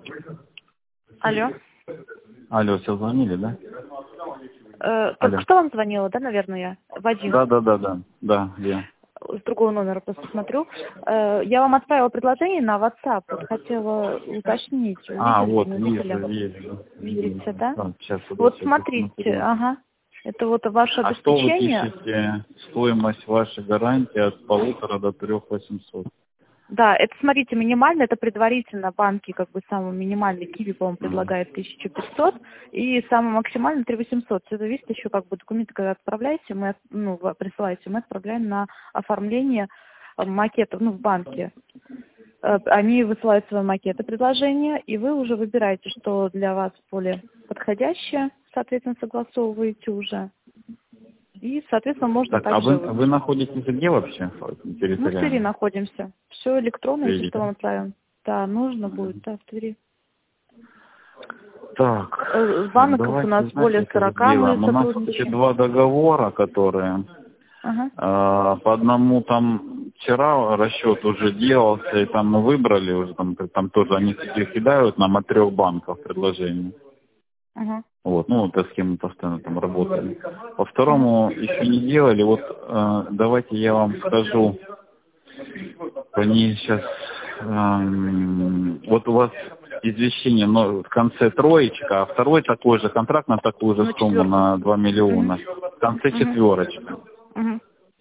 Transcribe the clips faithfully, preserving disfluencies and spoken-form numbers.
Алло. Алло, все звонили, да? Э, только Алло. что вам звонила, да, наверное, я? Вадим. Да, да, да, да, да, я. С другого номера просто смотрю. Э, я вам отправила предложение на WhatsApp. Вот хотела уточнить, А, увидели, вот, не вижу, увидели? вижу. Видите, да? Так, сейчас, Вот подожди, смотрите, посмотрю. ага. Это вот ваше А что вы обеспечение. пишете? Стоимость вашей гарантии от полутора до трех восемьсот. Да, это, смотрите, минимально, это предварительно банки, как бы самый минимальный Киви, по-моему, предлагает тысячу пятьсот, и самый максимальный три восемьсот. Все зависит еще, как бы, документы, когда отправляете, мы, ну, вы присылаете, мы отправляем на оформление э, макетов, ну, в банке. Э, Они высылают свои макеты предложения, и вы уже выбираете, что для вас более подходящее, соответственно, согласовываете уже. И, соответственно, можно Так, а вы, также... вы находитесь где вообще Мы в территориально? Твери находимся. Все электронно, если Твери, что, да? вам отправим. Да, нужно будет, да, в Твери. Так, Э, Банков у нас давайте, более знаете, как сорока мы сделаем. У нас вот эти сотрудничаем. два договора, которые Ага. э, по одному там вчера расчет уже делался, и там мы выбрали уже, там, там тоже они такие кидают нам от трех банков предложение. Ага. Вот, ну, вот, с кем мы постоянно там работали. По Ага. второму еще не делали. Вот э, давайте я вам скажу, по ней сейчас, эм, вот у вас извещение, но в конце троечка, а второй такой же контракт на такую же Ну, сумму четверка. на два миллиона. В конце Угу. четверочка. Угу.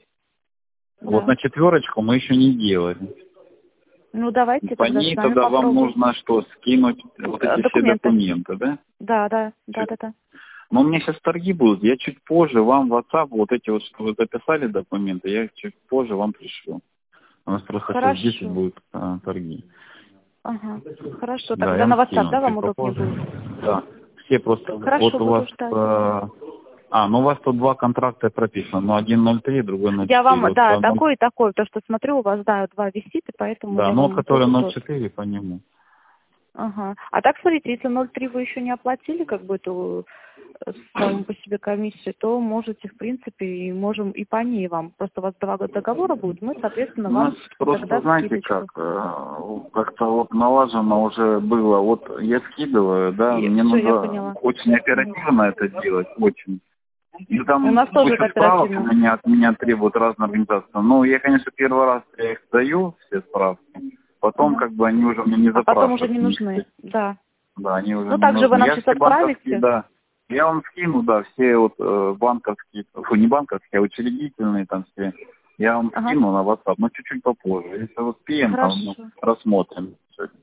Вот Да. на четверочку мы еще не делали. Ну, давайте По тогда с ней нами тогда вам попробуем. нужно что, скинуть вот Э, эти все Документы. документы, да? Да, да, да, да, да. Но у меня сейчас торги будут. Я чуть позже вам в WhatsApp вот эти вот, что вы записали документы, я чуть позже вам пришлю. У нас просто сейчас в десять Хорошо. будут а, торги. Ага. Хорошо. Да, я Тогда на вам WhatsApp, скину да, вам чуть удобнее попозже. будет? Да. Все просто, вот Хорошо, у вас, буду ждать. э, а, ну у вас тут два контракта прописано, но один ноль три, другой ноль Я четыре. вам, Вот да, по ноль- такой и такой, потому что смотрю, у вас, да, два висит, и поэтому да, я ну вот вам который тоже ноль тот. четыре по нему. Ага. А так, смотрите, если ноль три вы еще не оплатили, как бы, эту э, саму по себе комиссию, то можете, в принципе, и можем и по ней вам. Просто у вас два года договора будет, мы, соответственно, У нас вам просто, тогда знаете как, скидочку. э, как-то вот налажено уже было, вот я скидываю, да, И мне все, я нужно поняла. очень Мгм. оперативно это делать, очень. И У там нас тоже это куча справок у оперативно. меня, от меня требуют разные организации. Ну, я, конечно, первый раз я их даю, все справки, потом Ага. как бы они уже мне не А потом уже запрашивают. не нужны. Да. Да, они уже Ну, не также вы нужны. нам Я сейчас все банковские, отправите. да. Я вам скину, да, все вот э, банковские, фу, не банковские, а учредительные там все. Я вам Ага. скину на WhatsApp, но чуть-чуть попозже. Если успеем, там ну, Хорошо. рассмотрим.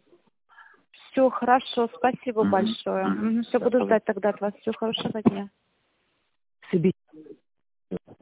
Все, хорошо, спасибо Угу. большое. Угу. Все, Сейчас, буду пожалуйста. ждать тогда от вас. Всего хорошего дня.